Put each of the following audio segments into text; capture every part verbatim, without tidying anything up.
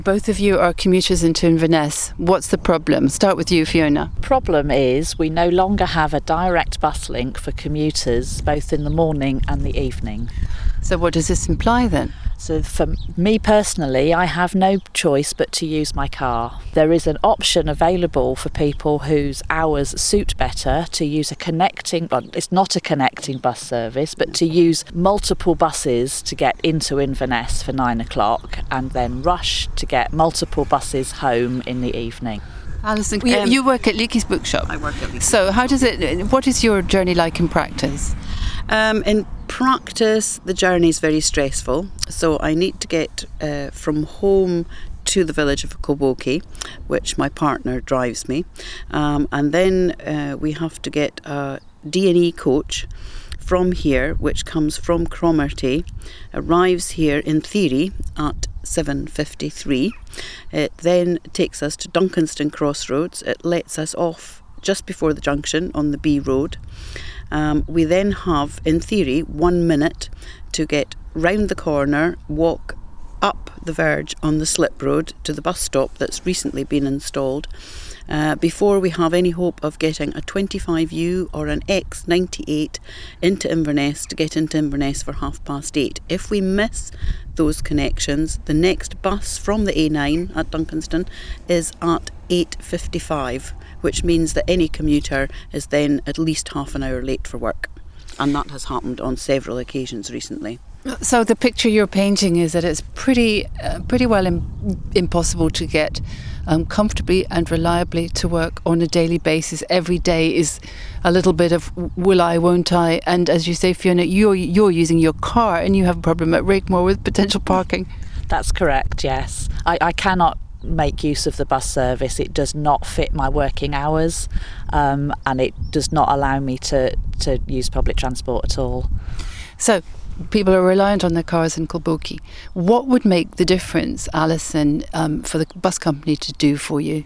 Both of you are commuters into Inverness. What's the problem? Start with you, Fiona. Problem is we no longer have a direct bus link for commuters both in the morning and the evening. So what does this imply then? So for me personally, I have no choice but to use my car. There is an option available for people whose hours suit better to use a connecting, well, it's not a connecting bus service, but to use multiple buses to get into Inverness for nine o'clock and then rush to get multiple buses home in the evening. Alison, you, um, you work at Leakey's Bookshop. I work at Leakey's. So how does it, what is your journey like in practice? Um, in practice, the journey is very stressful. So I need to get uh, from home to the village of Kilbokie, which my partner drives me. Um, and then uh, we have to get a D and E coach from here, which comes from Cromarty, arrives here in theory at seven fifty-three. It then takes us to Duncanston Crossroads. It lets us off just before the junction on the B road. Um, we then have, in theory, one minute to get round the corner, walk up the verge on the slip road to the bus stop that's recently been installed, uh, before we have any hope of getting a twenty-five U or an X ninety-eight into Inverness to get into Inverness for half past eight. If we miss those connections, the next bus from the A nine at Duncanston is at eight fifty-five, which means that any commuter is then at least half an hour late for work. And that has happened on several occasions recently. So the picture you're painting is that it's pretty uh, pretty well im- impossible to get um, comfortably and reliably to work on a daily basis. Every day is a little bit of will I, won't I? And as you say, Fiona, you're, you're using your car and you have a problem at Rakemore with potential parking. That's correct, yes. I, I cannot make use of the bus service. It does not fit my working hours, um, and it does not allow me to, to use public transport at all. So people are reliant on their cars in Kilbokie. What would make the difference, Alison, um, for the bus company to do for you?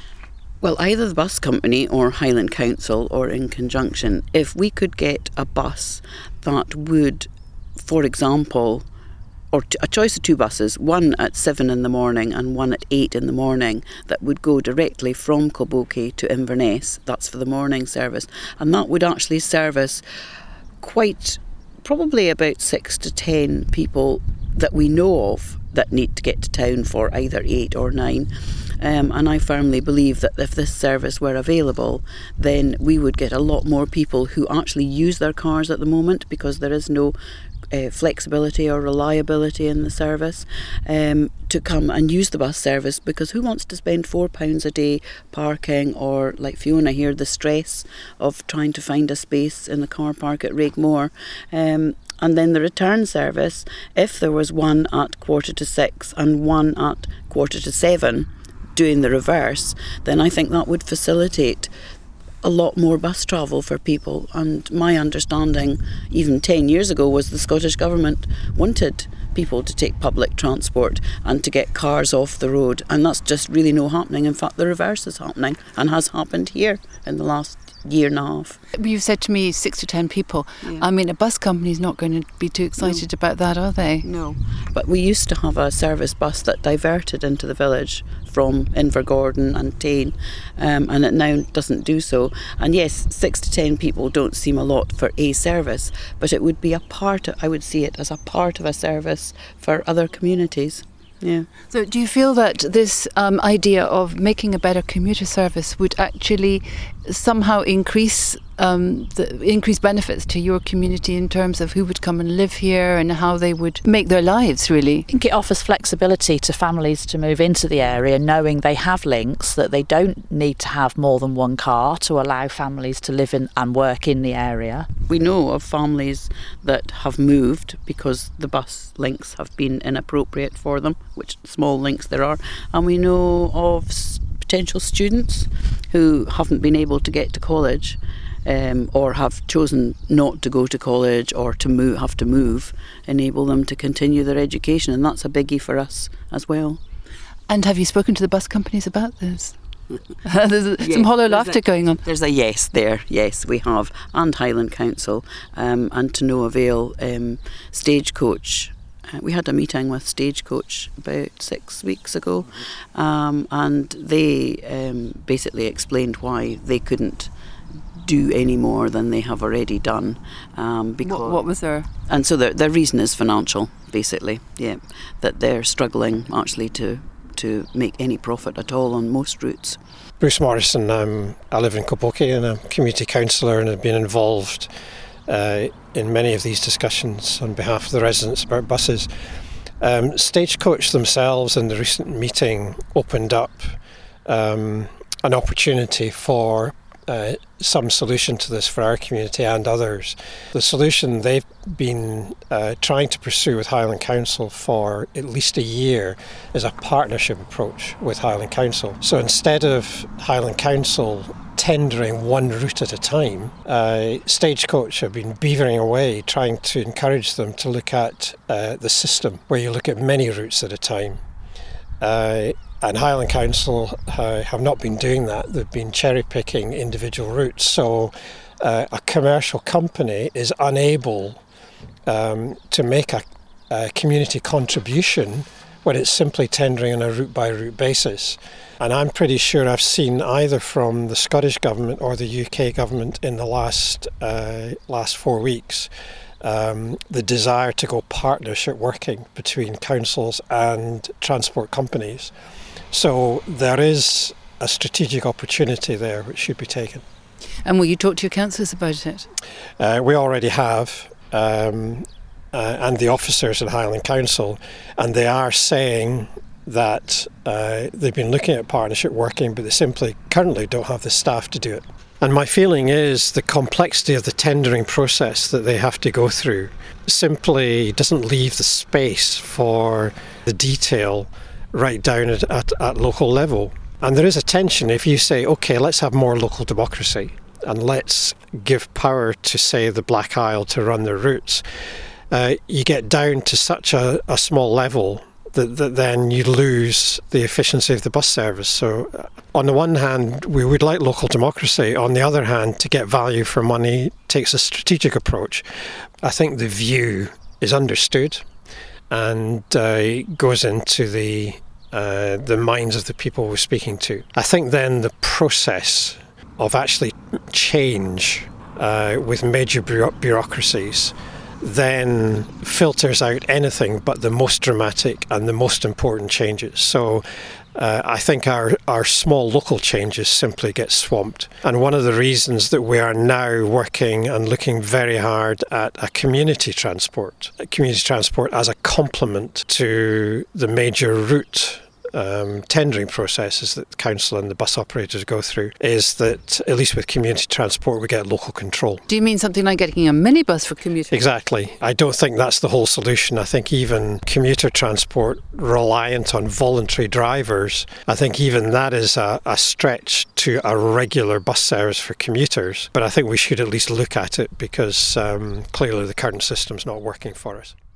Well, either the bus company or Highland Council or in conjunction, if we could get a bus that would, for example, or a choice of two buses, one at seven in the morning and one at eight in the morning, that would go directly from Kilbokie to Inverness. That's for the morning service. And that would actually service quite probably about six to ten people that we know of that need to get to town for either eight or nine. Um, and I firmly believe that if this service were available, then we would get a lot more people who actually use their cars at the moment, because there is no Uh, flexibility or reliability in the service, um, to come and use the bus service, because who wants to spend four pounds a day parking, or like Fiona here, the stress of trying to find a space in the car park at Rakemore. Um, and then the return service, if there was one at quarter to six and one at quarter to seven doing the reverse, then I think that would facilitate a lot more bus travel for people. And my understanding even ten years ago was the Scottish Government wanted people to take public transport and to get cars off the road, and that's just really no happening. In fact, the reverse is happening and has happened here in the last year and a half. You said to me six to ten people. Yeah. I mean, a bus company's not going to be too excited No. about that, are they? No, but we used to have a service bus that diverted into the village from Invergordon and Tain, um, and it now doesn't do so. And yes, six to ten people don't seem a lot for a service, but it would be a part of, I would see it as a part of a service for other communities. Yeah. So do you feel that this um, idea of making a better commuter service would actually somehow increase um, the increase benefits to your community in terms of who would come and live here and how they would make their lives, really? I think it offers flexibility to families to move into the area, knowing they have links, that they don't need to have more than one car to allow families to live in and work in the area. We know of families that have moved because the bus links have been inappropriate for them, which small links there are, and we know of s- potential students who haven't been able to get to college, um, or have chosen not to go to college or to move, have to move, enable them to continue their education, and that's a biggie for us as well. And have you spoken to the bus companies about this? There's Yes, some hollow there's laughter a- going on. There's a yes there, yes, we have, and Highland Council, um, and to no avail. um, Stagecoach Uh, we had a meeting with Stagecoach about six weeks ago, um, and they um, basically explained why they couldn't do any more than they have already done. Um, because What, what was their... And so their, their reason is financial, basically, yeah, that they're struggling actually to, to make any profit at all on most routes. Bruce Morrison, um, I live in Koboki and I'm a community councillor and have been involved uh, in many of these discussions on behalf of the residents about buses. Um, Stagecoach themselves in the recent meeting opened up um, an opportunity for uh, some solution to this for our community and others. The solution they've been uh, trying to pursue with Highland Council for at least a year is a partnership approach with Highland Council. So instead of Highland Council tendering one route at a time, uh, Stagecoach have been beavering away trying to encourage them to look at uh, the system where you look at many routes at a time. Uh, and Highland Council uh, have not been doing that. They've been cherry picking individual routes. So uh, a commercial company is unable um, to make a, a community contribution when it's simply tendering on a route by route basis. And I'm pretty sure I've seen either from the Scottish Government or the U K Government in the last uh, last four weeks um, the desire to go partnership working between councils and transport companies. So there is a strategic opportunity there which should be taken. And will you talk to your councillors about it? Uh, we already have. Um, uh, and the officers at Highland Council, and they are saying that uh, they've been looking at partnership working, but they simply currently don't have the staff to do it. And my feeling is the complexity of the tendering process that they have to go through simply doesn't leave the space for the detail right down at, at, at local level. And there is a tension if you say, OK, let's have more local democracy and let's give power to, say, the Black Isle to run their routes. Uh, you get down to such a, a small level that, that then you lose the efficiency of the bus service. So uh, on the one hand, we would like local democracy. On the other hand, to get value for money takes a strategic approach. I think the view is understood and uh, goes into the uh, the minds of the people we're speaking to. I think then the process of actually change uh, with major bureau- bureaucracies then filters out anything but the most dramatic and the most important changes. So uh, I think our, our small local changes simply get swamped. And one of the reasons that we are now working and looking very hard at a community transport, a community transport as a complement to the major route Um, tendering processes that the council and the bus operators go through, is that at least with community transport we get local control. Do you mean something like getting a minibus for commuters? Exactly. I don't think that's the whole solution. I think even commuter transport reliant on voluntary drivers, I think even that is a, a stretch to a regular bus service for commuters. But I think we should at least look at it because um, clearly the current system's not working for us.